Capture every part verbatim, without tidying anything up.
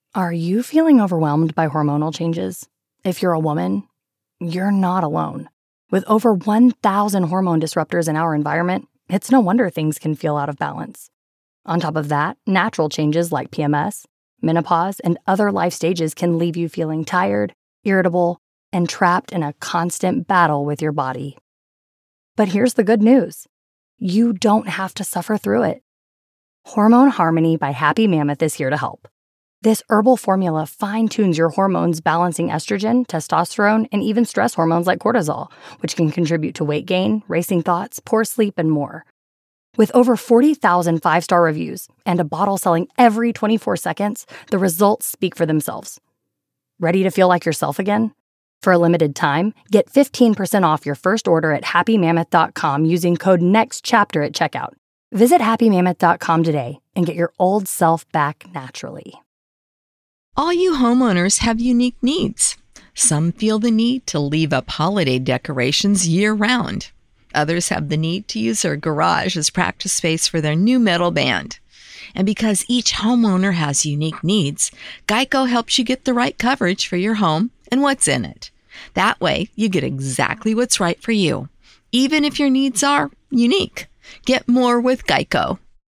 Are you feeling overwhelmed by hormonal changes? If you're a woman, you're not alone. With over one thousand hormone disruptors in our environment, it's no wonder things can feel out of balance. On top of that, natural changes like P M S, menopause, and other life stages can leave you feeling tired, irritable, and trapped in a constant battle with your body. But here's the good news. You don't have to suffer through it. Hormone Harmony by Happy Mammoth is here to help. This herbal formula fine-tunes your hormones, balancing estrogen, testosterone, and even stress hormones like cortisol, which can contribute to weight gain, racing thoughts, poor sleep, and more. With over forty thousand five-star reviews and a bottle selling every twenty-four seconds, the results speak for themselves. Ready to feel like yourself again? For a limited time, get fifteen percent off your first order at happy mammoth dot com using code NEXTCHAPTER at checkout. Visit happy mammoth dot com today and get your old self back naturally. All you homeowners have unique needs. Some feel the need to leave up holiday decorations year-round. Others have the need to use their garage as practice space for their new metal band. And because each homeowner has unique needs, Geico helps you get the right coverage for your home and what's in it. That way, you get exactly what's right for you, even if your needs are unique. Get more with Geico.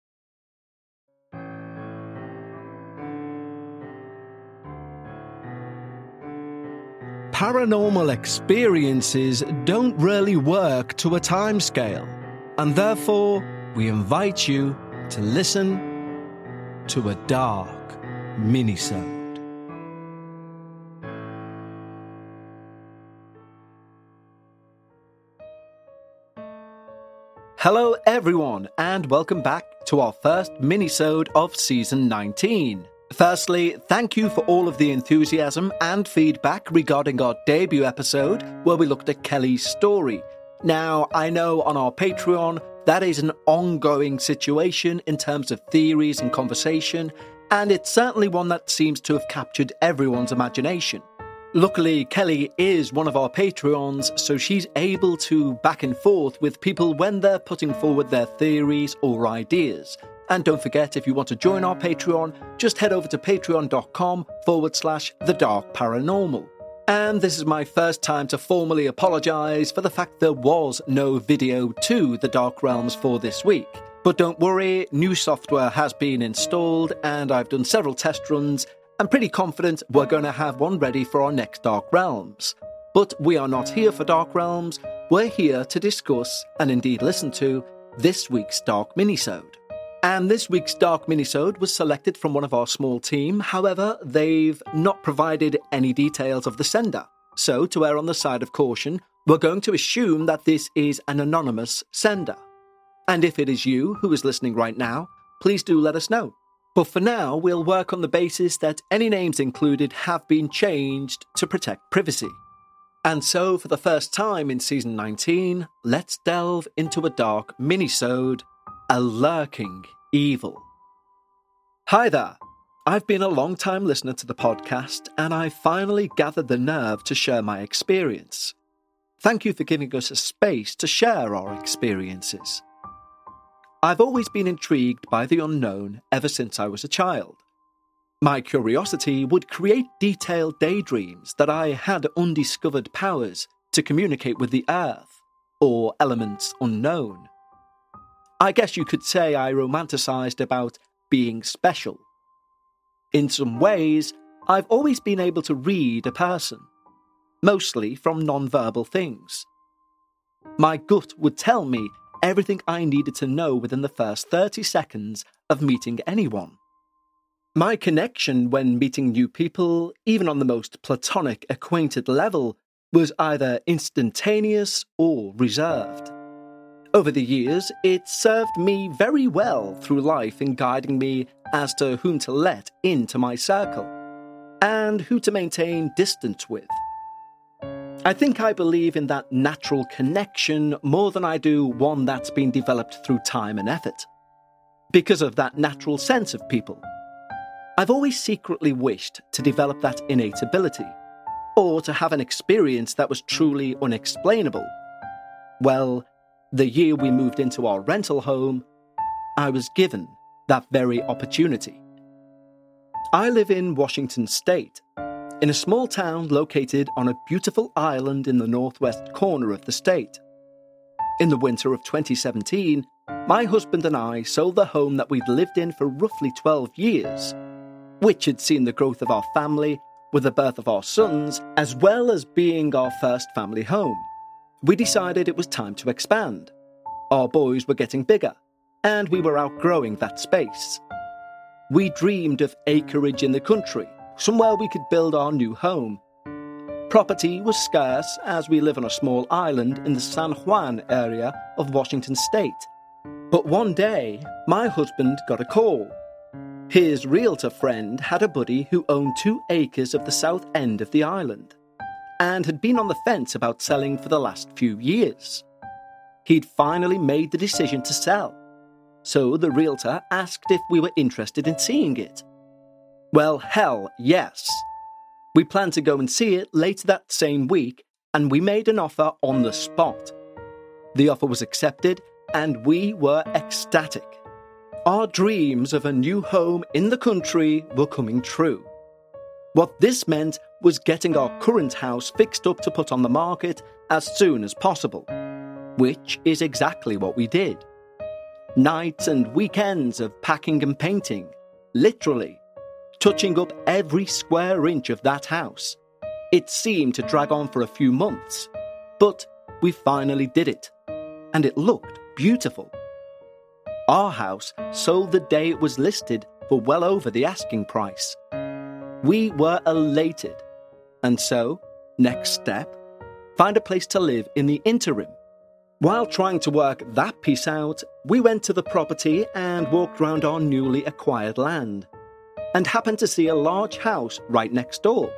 Paranormal experiences don't really work to a timescale, and therefore we invite you to listen to a dark minisode. Hello everyone, and welcome back to our first minisode of season nineteen. Firstly, thank you for all of the enthusiasm and feedback regarding our debut episode where we looked at Kelly's story. Now, I know on our Patreon that is an ongoing situation in terms of theories and conversation, and it's certainly one that seems to have captured everyone's imagination. Luckily, Kelly is one of our Patreons, so she's able to back and forth with people when they're putting forward their theories or ideas. And don't forget, if you want to join our Patreon, just head over to patreon.com forward slash the dark paranormal. And this is my first time to formally apologise for the fact there was no video to the Dark Realms for this week. But don't worry, new software has been installed and I've done several test runs. I'm pretty confident we're going to have one ready for our next Dark Realms. But we are not here for Dark Realms, we're here to discuss, and indeed listen to, this week's Dark Minisode. And this week's Dark Minisode was selected from one of our small team, however, they've not provided any details of the sender. So, to err on the side of caution, we're going to assume that this is an anonymous sender. And if it is you who is listening right now, please do let us know. But for now, we'll work on the basis that any names included have been changed to protect privacy. And so, for the first time in season nineteen, let's delve into a dark minisode, A Lurking Evil. Hi there. I've been a long-time listener to the podcast, and I finally gathered the nerve to share my experience. Thank you for giving us a space to share our experiences. I've always been intrigued by the unknown ever since I was a child. My curiosity would create detailed daydreams that I had undiscovered powers to communicate with the earth, or elements unknown. I guess you could say I romanticized about being special. In some ways, I've always been able to read a person, mostly from non-verbal things. My gut would tell me everything I needed to know within the first thirty seconds of meeting anyone. My connection when meeting new people, even on the most platonic acquainted level, was either instantaneous or reserved. Over the years, it served me very well through life in guiding me as to whom to let into my circle, and who to maintain distance with. I think I believe in that natural connection more than I do one that's been developed through time and effort. Because of that natural sense of people, I've always secretly wished to develop that innate ability, or to have an experience that was truly unexplainable. Well, the year we moved into our rental home, I was given that very opportunity. I live in Washington State, in a small town located on a beautiful island in the northwest corner of the state. In the winter of twenty seventeen, my husband and I sold the home that we'd lived in for roughly twelve years, which had seen the growth of our family with the birth of our sons, as well as being our first family home. We decided it was time to expand. Our boys were getting bigger, and we were outgrowing that space. We dreamed of acreage in the country, somewhere we could build our new home. Property was scarce as we live on a small island in the San Juan area of Washington State. But one day, my husband got a call. His realtor friend had a buddy who owned two acres of the south end of the island and had been on the fence about selling for the last few years. He'd finally made the decision to sell, so the realtor asked if we were interested in seeing it. Well, hell, yes. We planned to go and see it later that same week, and we made an offer on the spot. The offer was accepted, and we were ecstatic. Our dreams of a new home in the country were coming true. What this meant was getting our current house fixed up to put on the market as soon as possible, which is exactly what we did. Nights and weekends of packing and painting, literally, touching up every square inch of that house. It seemed to drag on for a few months, but we finally did it, and it looked beautiful. Our house sold the day it was listed for well over the asking price. We were elated, and so, next step, find a place to live in the interim. While trying to work that piece out, we went to the property and walked round our newly acquired land, and happened to see a large house right next door.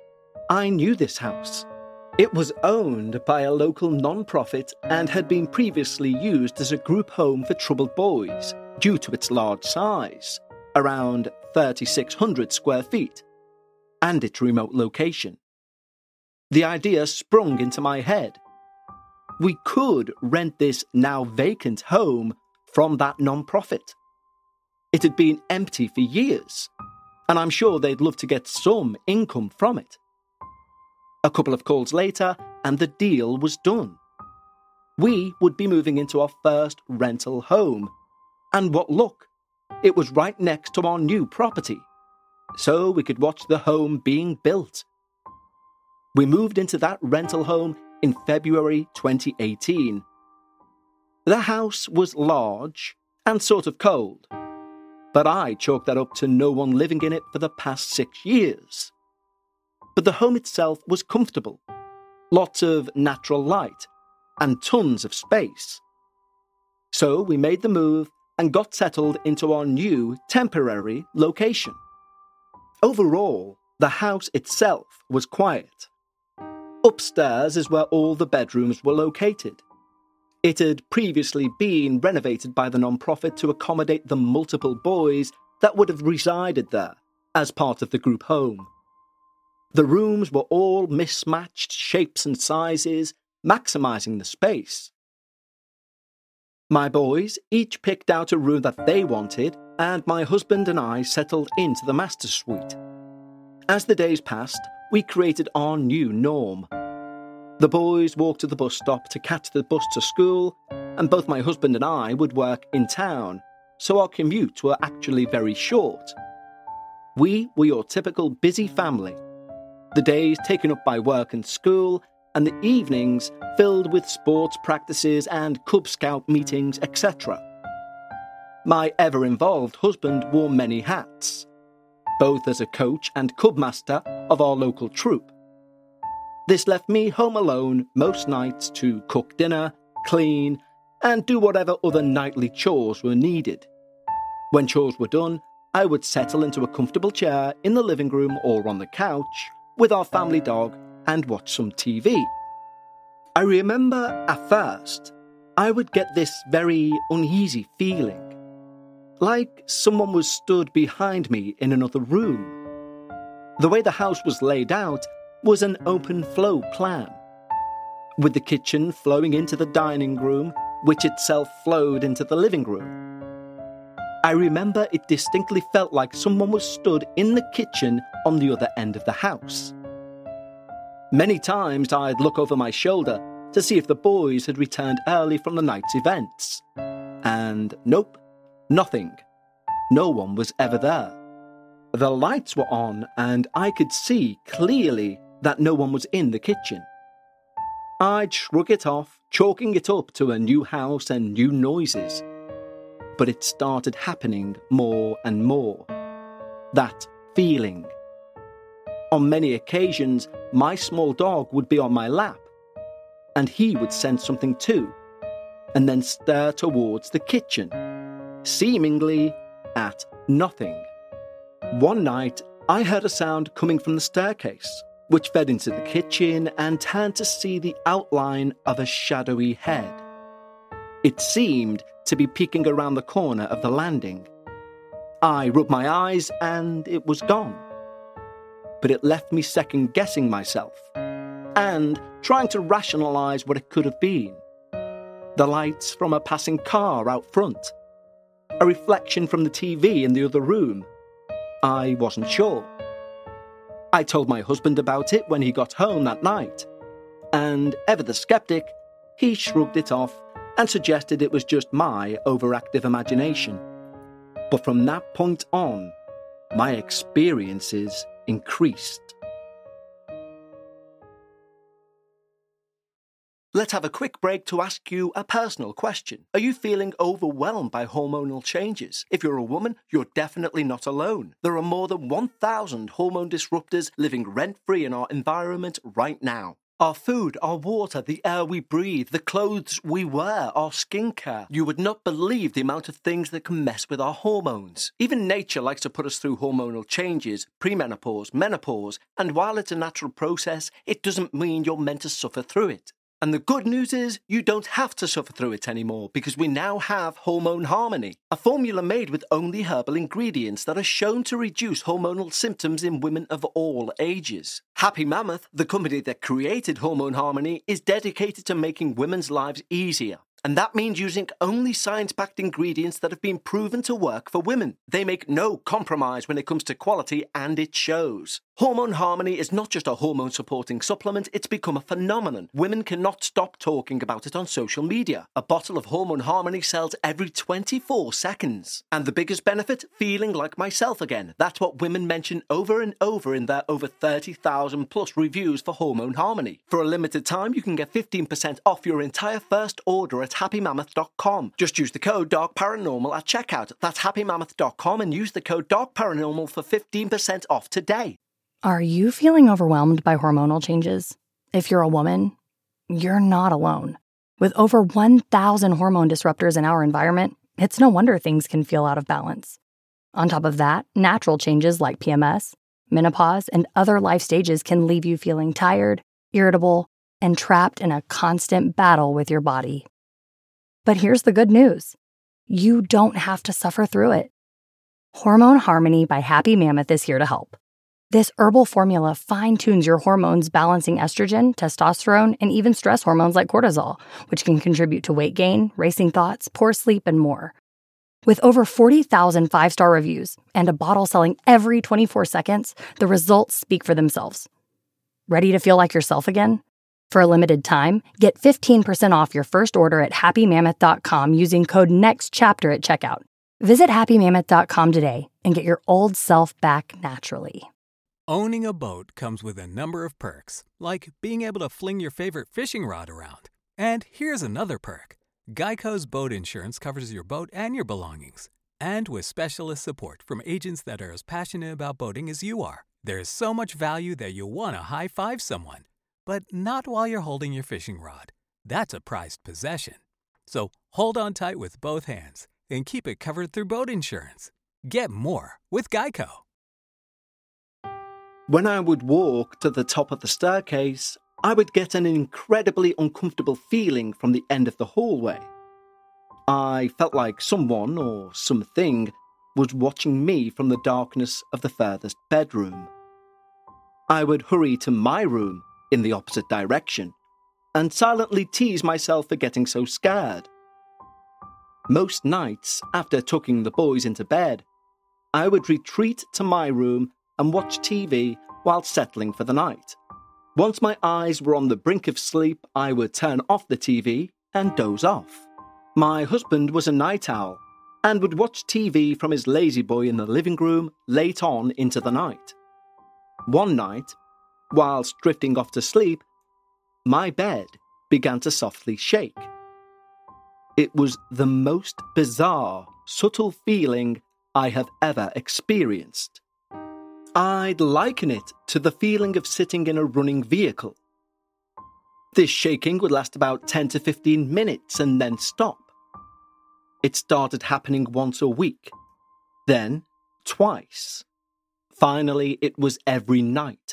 I knew this house. It was owned by a local non-profit and had been previously used as a group home for troubled boys due to its large size, around thirty-six hundred square feet, and its remote location. The idea sprung into my head. We could rent this now vacant home from that non-profit. It had been empty for years, and I'm sure they'd love to get some income from it. A couple of calls later, and the deal was done. We would be moving into our first rental home, and what luck! It was right next to our new property, so we could watch the home being built. We moved into that rental home in February twenty eighteen. The house was large and sort of cold, but I chalked that up to no one living in it for the past six years. But the home itself was comfortable, lots of natural light, and tons of space. So we made the move and got settled into our new temporary location. Overall, the house itself was quiet. Upstairs is where all the bedrooms were located. It had previously been renovated by the non-profit to accommodate the multiple boys that would have resided there as part of the group home. The rooms were all mismatched shapes and sizes, maximising the space. My boys each picked out a room that they wanted, and my husband and I settled into the master suite. As the days passed, we created our new norm. The boys walked to the bus stop to catch the bus to school, and both my husband and I would work in town, so our commutes were actually very short. We were your typical busy family, the days taken up by work and school, and the evenings filled with sports practices and Cub Scout meetings, et cetera. My ever-involved husband wore many hats, both as a coach and cub master of our local troop. This left me home alone most nights to cook dinner, clean, and do whatever other nightly chores were needed. When chores were done, I would settle into a comfortable chair in the living room or on the couch with our family dog and watch some T V. I remember at first, I would get this very uneasy feeling, like someone was stood behind me in another room. The way the house was laid out was an open flow plan, with the kitchen flowing into the dining room, which itself flowed into the living room. I remember it distinctly felt like someone was stood in the kitchen on the other end of the house. Many times I'd look over my shoulder to see if the boys had returned early from the night's events. And nope, nothing. No one was ever there. The lights were on and I could see clearly that no one was in the kitchen. I'd shrug it off, chalking it up to a new house and new noises. But it started happening more and more. That feeling. On many occasions, my small dog would be on my lap, and he would sense something too, and then stare towards the kitchen, seemingly at nothing. One night, I heard a sound coming from the staircase, which fed into the kitchen and turned to see the outline of a shadowy head. It seemed to be peeking around the corner of the landing. I rubbed my eyes and it was gone. But it left me second-guessing myself and trying to rationalise what it could have been. The lights from a passing car out front. A reflection from the T V in the other room. I wasn't sure. I told my husband about it when he got home that night, and ever the skeptic, he shrugged it off and suggested it was just my overactive imagination. But from that point on, my experiences increased. Let's have a quick break to ask you a personal question. Are you feeling overwhelmed by hormonal changes? If you're a woman, you're definitely not alone. There are more than one thousand hormone disruptors living rent-free in our environment right now. Our food, our water, the air we breathe, the clothes we wear, our skincare. You would not believe the amount of things that can mess with our hormones. Even nature likes to put us through hormonal changes, premenopause, menopause, and while it's a natural process, it doesn't mean you're meant to suffer through it. And the good news is you don't have to suffer through it anymore because we now have Hormone Harmony, a formula made with only herbal ingredients that are shown to reduce hormonal symptoms in women of all ages. Happy Mammoth, the company that created Hormone Harmony, is dedicated to making women's lives easier. And that means using only science-backed ingredients that have been proven to work for women. They make no compromise when it comes to quality, and it shows. Hormone Harmony is not just a hormone-supporting supplement, it's become a phenomenon. Women cannot stop talking about it on social media. A bottle of Hormone Harmony sells every twenty-four seconds. And the biggest benefit? Feeling like myself again. That's what women mention over and over in their over thirty thousand plus reviews for Hormone Harmony. For a limited time, you can get fifteen percent off your entire first order at happy mammoth dot com. Just use the code Dark Paranormal at checkout. That's happy mammoth dot com and use the code Dark Paranormal for fifteen percent off today. Are you feeling overwhelmed by hormonal changes? If you're a woman, you're not alone. With over one thousand hormone disruptors in our environment, it's no wonder things can feel out of balance. On top of that, natural changes like P M S, menopause, and other life stages can leave you feeling tired, irritable, and trapped in a constant battle with your body. But here's the good news. You don't have to suffer through it. Hormone Harmony by Happy Mammoth is here to help. This herbal formula fine-tunes your hormones, balancing estrogen, testosterone, and even stress hormones like cortisol, which can contribute to weight gain, racing thoughts, poor sleep, and more. With over forty thousand five-star reviews and a bottle selling every twenty-four seconds, the results speak for themselves. Ready to feel like yourself again? For a limited time, get fifteen percent off your first order at happy mammoth dot com using code NEXTCHAPTER at checkout. Visit happy mammoth dot com today and get your old self back naturally. Owning a boat comes with a number of perks, like being able to fling your favorite fishing rod around. And here's another perk. Geico's boat insurance covers your boat and your belongings. And with specialist support from agents that are as passionate about boating as you are, there's so much value that you'll want to high-five someone. But not while you're holding your fishing rod. That's a prized possession. So hold on tight with both hands and keep it covered through boat insurance. Get more with Geico. When I would walk to the top of the staircase, I would get an incredibly uncomfortable feeling from the end of the hallway. I felt like someone or something was watching me from the darkness of the furthest bedroom. I would hurry to my room in the opposite direction and silently tease myself for getting so scared. Most nights, after tucking the boys into bed, I would retreat to my room and watch T V while settling for the night. Once my eyes were on the brink of sleep, I would turn off the T V and doze off. My husband was a night owl and would watch T V from his lazy boy in the living room late on into the night. One night, whilst drifting off to sleep, my bed began to softly shake. It was the most bizarre, subtle feeling I have ever experienced. I'd liken it to the feeling of sitting in a running vehicle. This shaking would last about ten to fifteen minutes and then stop. It started happening once a week, then twice. Finally, it was every night.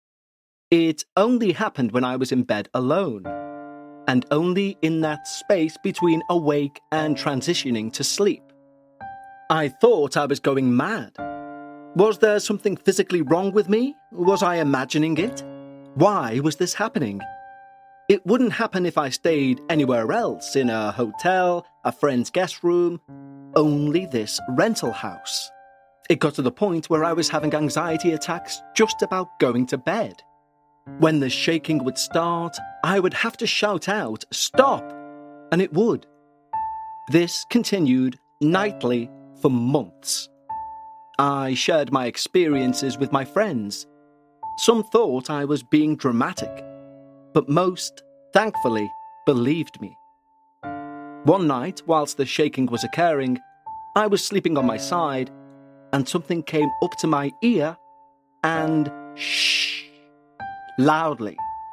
It only happened when I was in bed alone, and only in that space between awake and transitioning to sleep. I thought I was going mad. Was there something physically wrong with me? Was I imagining it? Why was this happening? It wouldn't happen if I stayed anywhere else, in a hotel, a friend's guest room, only this rental house. It got to the point where I was having anxiety attacks just about going to bed. When the shaking would start, I would have to shout out, "Stop!" and it would. This continued nightly for months. I shared my experiences with my friends. Some thought I was being dramatic, but most, thankfully, believed me. One night, whilst the shaking was occurring, I was sleeping on my side, and something came up to my ear and shh, loudly.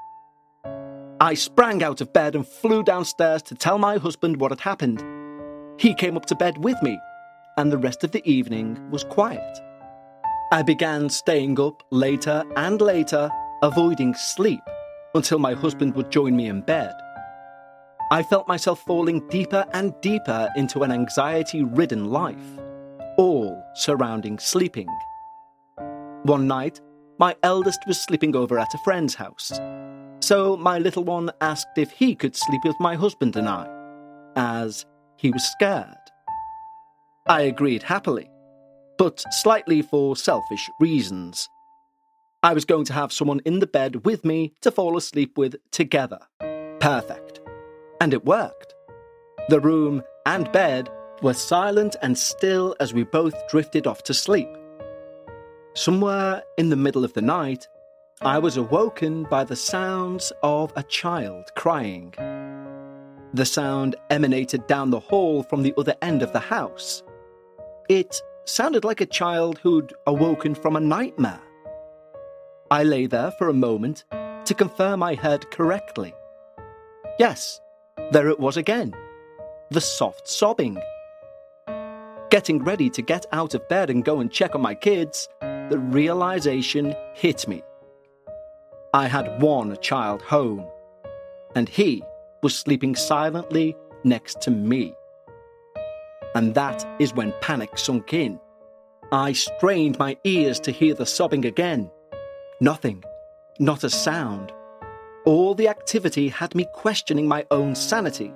I sprang out of bed and flew downstairs to tell my husband what had happened. He came up to bed with me, and the rest of the evening was quiet. I began staying up later and later, avoiding sleep, until my husband would join me in bed. I felt myself falling deeper and deeper into an anxiety-ridden life, all surrounding sleeping. One night, my eldest was sleeping over at a friend's house, so my little one asked if he could sleep with my husband and I, as he was scared. I agreed happily, but slightly for selfish reasons. I was going to have someone in the bed with me to fall asleep with together. Perfect. And it worked. The room and bed were silent and still as we both drifted off to sleep. Somewhere in the middle of the night, I was awoken by the sounds of a child crying. The sound emanated down the hall from the other end of the house. It sounded like a child who'd awoken from a nightmare. I lay there for a moment to confirm I heard correctly. Yes, there it was again, the soft sobbing. Getting ready to get out of bed and go and check on my kids, the realization hit me. I had one child home, and he was sleeping silently next to me. And that is when panic sunk in. I strained my ears to hear the sobbing again. Nothing, not a sound. All the activity had me questioning my own sanity.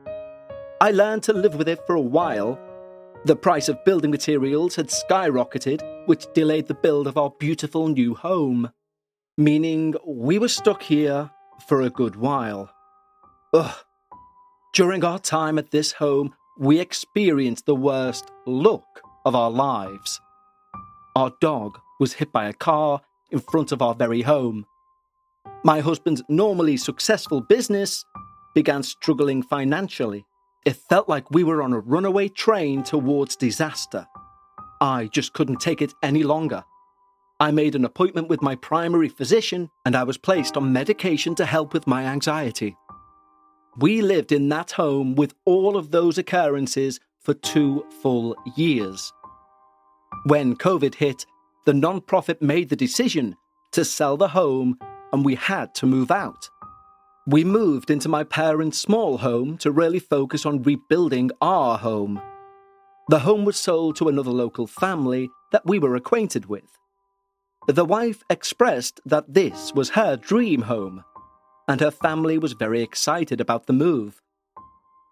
I learned to live with it for a while. The price of building materials had skyrocketed, which delayed the build of our beautiful new home, meaning we were stuck here for a good while. Ugh. During our time at this home, we experienced the worst luck of our lives. Our dog was hit by a car in front of our very home. My husband's normally successful business began struggling financially. It felt like we were on a runaway train towards disaster. I just couldn't take it any longer. I made an appointment with my primary physician, and I was placed on medication to help with my anxiety. We lived in that home with all of those occurrences for two full years. When COVID hit, the non-profit made the decision to sell the home, and we had to move out. We moved into my parents' small home to really focus on rebuilding our home. The home was sold to another local family that we were acquainted with. The wife expressed that this was her dream home, and her family was very excited about the move.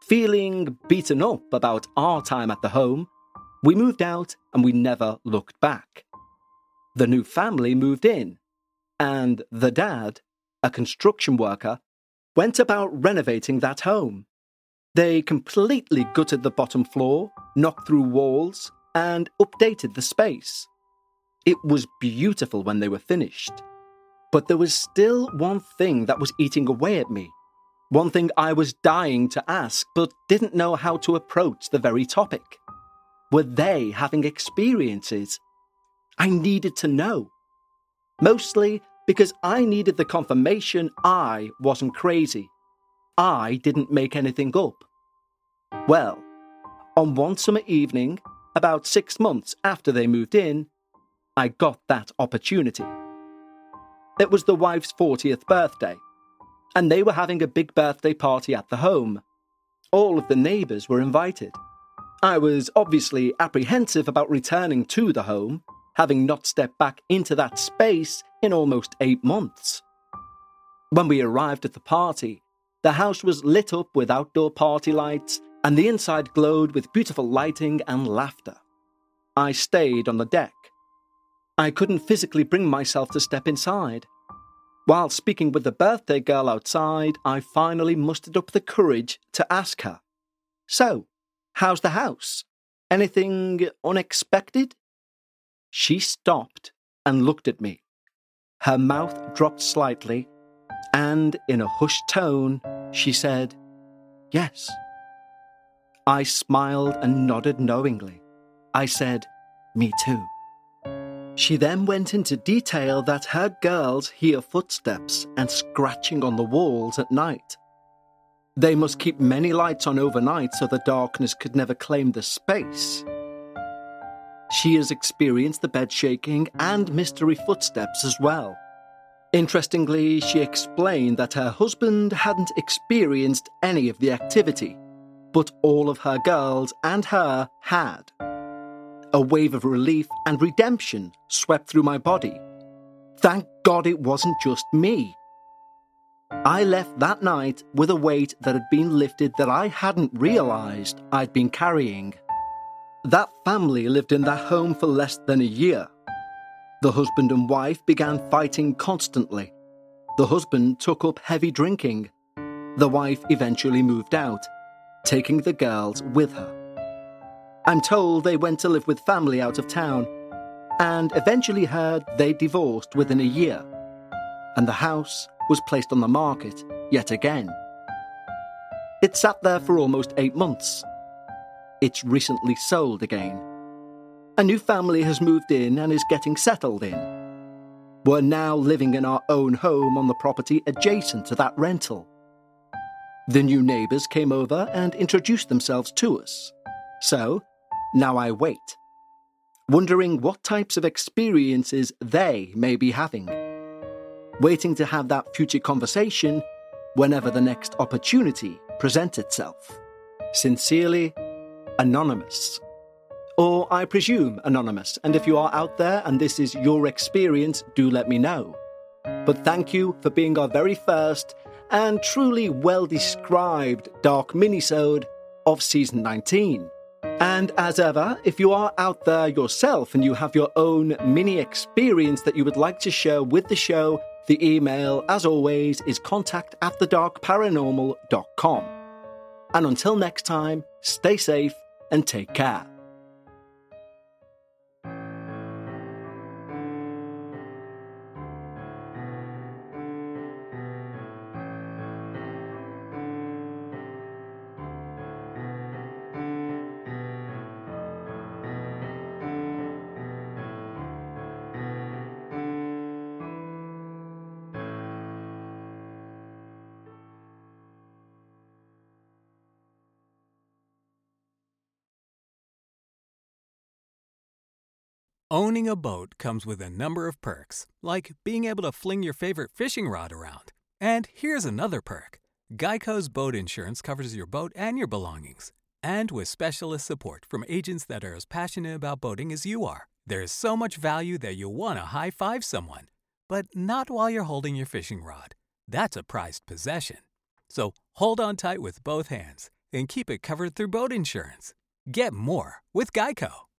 Feeling beaten up about our time at the home, we moved out and we never looked back. The new family moved in, and the dad, a construction worker, went about renovating that home. They completely gutted the bottom floor, knocked through walls, and updated the space. It was beautiful when they were finished. But there was still one thing that was eating away at me. One thing I was dying to ask, but didn't know how to approach the very topic. Were they having experiences? I needed to know. Mostly because I needed the confirmation I wasn't crazy. I didn't make anything up. Well, on one summer evening, about six months after they moved in, I got that opportunity. It was the wife's fortieth birthday, and they were having a big birthday party at the home. All of the neighbours were invited. I was obviously apprehensive about returning to the home, having not stepped back into that space in almost eight months. When we arrived at the party, the house was lit up with outdoor party lights, and the inside glowed with beautiful lighting and laughter. I stayed on the deck. I couldn't physically bring myself to step inside. While speaking with the birthday girl outside, I finally mustered up the courage to ask her, "So, how's the house? Anything unexpected?" She stopped and looked at me. Her mouth dropped slightly, and in a hushed tone, she said, "Yes." I smiled and nodded knowingly. I said, "Me too." She then went into detail that her girls hear footsteps and scratching on the walls at night. They must keep many lights on overnight so the darkness could never claim the space. She has experienced the bed shaking and mystery footsteps as well. Interestingly, she explained that her husband hadn't experienced any of the activity, but all of her girls and her had. A wave of relief and redemption swept through my body. Thank God it wasn't just me. I left that night with a weight that had been lifted that I hadn't realised I'd been carrying. That family lived in that home for less than a year. The husband and wife began fighting constantly. The husband took up heavy drinking. The wife eventually moved out, taking the girls with her. I'm told they went to live with family out of town, and eventually heard they divorced within a year, and the house was placed on the market yet again. It sat there for almost eight months. It's recently sold again. A new family has moved in and is getting settled in. We're now living in our own home on the property adjacent to that rental. The new neighbours came over and introduced themselves to us. So, now I wait, wondering what types of experiences they may be having. Waiting to have that future conversation whenever the next opportunity presents itself. Sincerely, Anonymous. Or I presume Anonymous, and if you are out there and this is your experience, do let me know. But thank you for being our very first and truly well-described dark minisode of Season nineteen. And as ever, if you are out there yourself and you have your own mini experience that you would like to share with the show, the email, as always, is contact at the dark paranormal dot com. And until next time, stay safe and take care. Owning a boat comes with a number of perks, like being able to fling your favorite fishing rod around. And here's another perk. Geico's boat insurance covers your boat and your belongings. And with specialist support from agents that are as passionate about boating as you are, there's so much value that you'll want to high-five someone. But not while you're holding your fishing rod. That's a prized possession. So hold on tight with both hands and keep it covered through boat insurance. Get more with Geico.